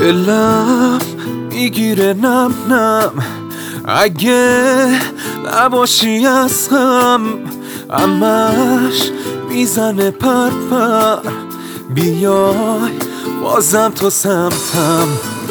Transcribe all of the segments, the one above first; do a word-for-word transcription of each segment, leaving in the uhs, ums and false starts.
دلم میگیره نم نم اگه نباشی از غم، همش میزنه پر پر. بیای بازم تو سمتم،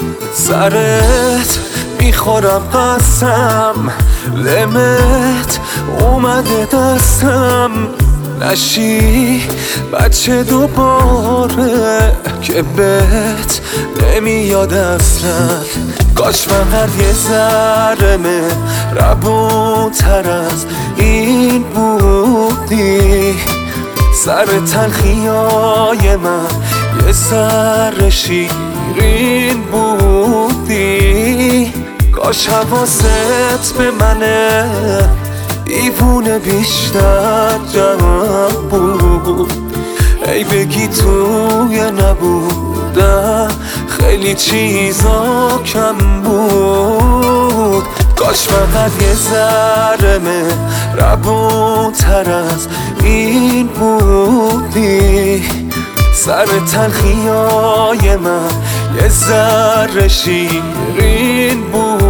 سرت میخورم قسم، لمت اومده دستم. نشی بچه دوباره که بهت نمیاد اصلا. کاش فقط یه ذره مهربون‌تر از این بودی. سر تلخیای من یه ذره شیرین بودی. کاش حواست به منه، دیوونه بیشتر جمع بود. ای بگی توی نبودم خیلی چیزا کم بود. کاش فقط یه ذره مهربون‌تر از این بودی. سر تلخیای من یه ذره شیرین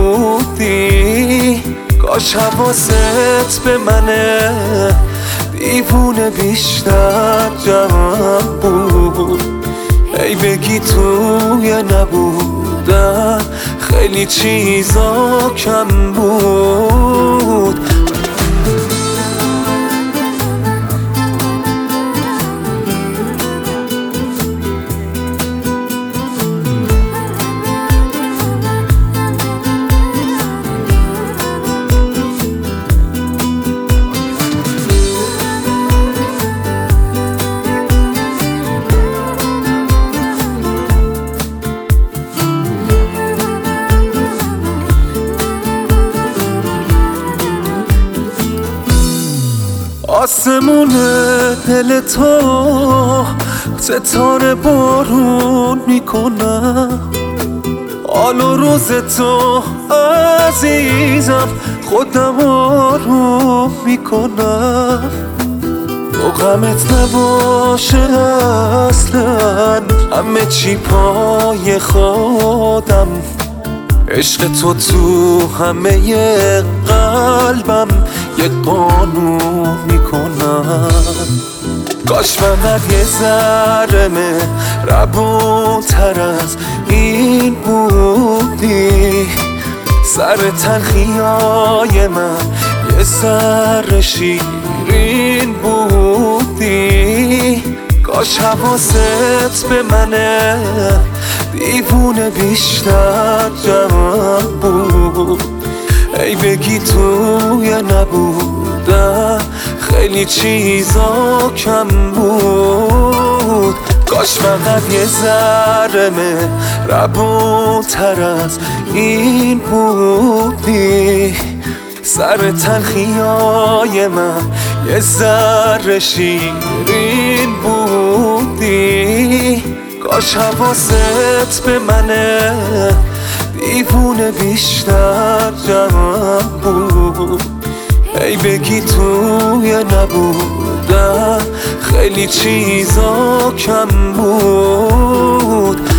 بودی. کاش حواست به منه، دیوونه بیشتر جمع بود. ای بگی توی نبودم خیلی چیزا کم بود. آسمون دل تو ستاره بارون میکنم. حال و روز تو عزیزم خودم آروم میکنم. تو غمت نباشه اصلا، همه چی پای خودم. عشق تو تو همه قلبم یه قانون میکنم. کاش فقط یه ذره مهربون‌تر از این بودی. سر تلخیای من یه ذره شیرین بودی. کاش حواست به منه، دیوونه بیشتر جمع بود. ای بگی توی نبودم خیلی چیزا کم بود. کاش فقط یه ذره مهربون‌تر از این بودی. سر تلخیای من یه ذره شیرین بودی. کاش حواست به منه، دیوونه بیشتر جمع بود. ای بگی توی نبودم خیلی چیزا کم بود.